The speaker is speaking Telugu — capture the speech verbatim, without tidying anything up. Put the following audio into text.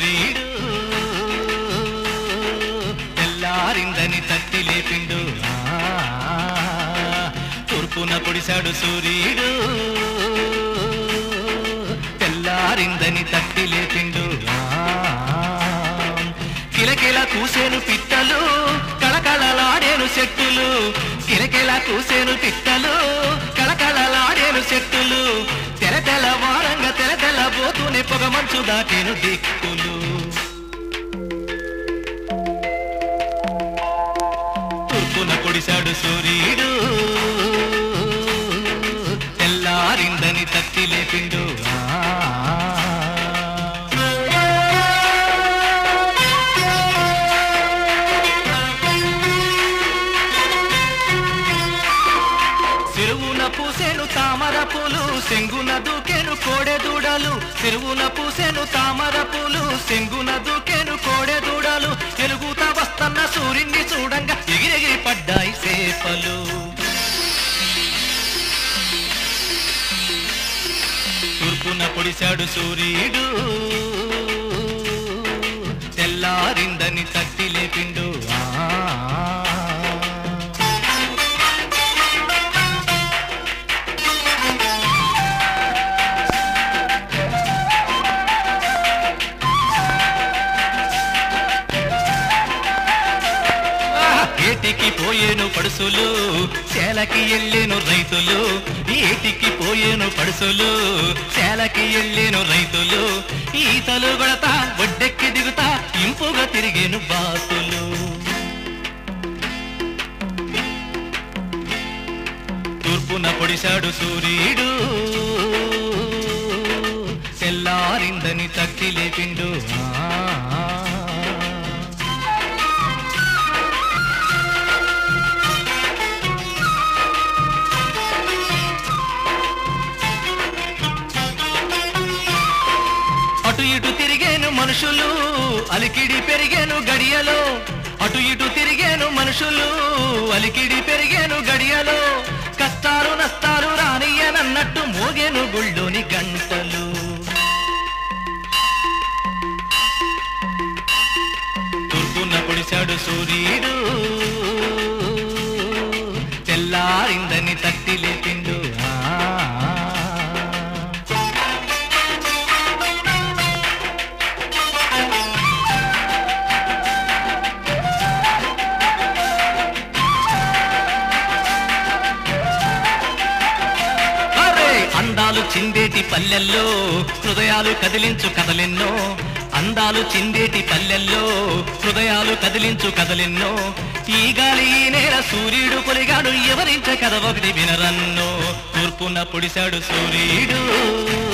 సూర్యుడు తెల్లారిందని తట్టి లేపిండు తూర్పున పొడిశాడు సూర్యుడు తెల్లారిందని తట్టి లేపిండు కిలకిల కూసేను పిట్టలు కళకళలాడేను చెట్టులు కిలకిల కూసేను పిట్టలు కళకళలాడేను చెట్టులు తెల తెల వారంగా తెల తెల పోతూనే పొగ మంచు దాటేను దిక్కులు తూర్పున పొడిశాడు సూర్యుడు తెల్లారిందని తట్టి లేపిండు పూసేను తామర పూలు సెంగున దూకెను కోడె దూడలు చెరువున పూసేను తామర పూలు సెంగున దూకెను కోడె దూడలు ఎలుగుతా వస్తన్న సూర్యుని చూడంగా ఎగిరెగిరి పడ్డాయి సేపలు తూర్పున పొడిశాడు సూర్యుడు తెల్లారిందని తట్టి లేపిండు ఏటికి పోయేను పడుసులు చేలకి ఎళ్ళేను రైతులు ఏటికి పోయేను పడుసులు చేలకి ఎళ్ళేను రైతులు ఈతలు కొడతా ఒడ్డెక్కి దిగుతా ఇంపుగా తిరిగేను బాతులు తూర్పున పొడిశాడు సూర్యుడు తెల్లారిందని తట్టి లేపిండు అటు ఇటు తిరిగేను మనుషులు అలికిడి పెరిగేను గడియలో అటు ఇటు తిరిగేను మనుషులు అలికిడి పెరిగేను గడియలో కష్టాలు నష్టాలు రానియనన్నట్టు మోగేను గుళ్ళోని గంటలు తూర్పున పొడిశాడు సూర్యుడు తెల్లారిందని తట్టి లేపిండు అందాలు చిందేటి పల్లెల్లో హృదయాలు కదిలించు కదలెన్నో అందాలు చిందేటి పల్లెల్లో హృదయాలు కదిలించు కదలెన్నో ఈ గాలి ఈ నేల సూర్యుడు పొలిగాడు ఎవరించ కథ ఒకటి వినరన్నో తూర్పున పొడిశాడు సూర్యుడు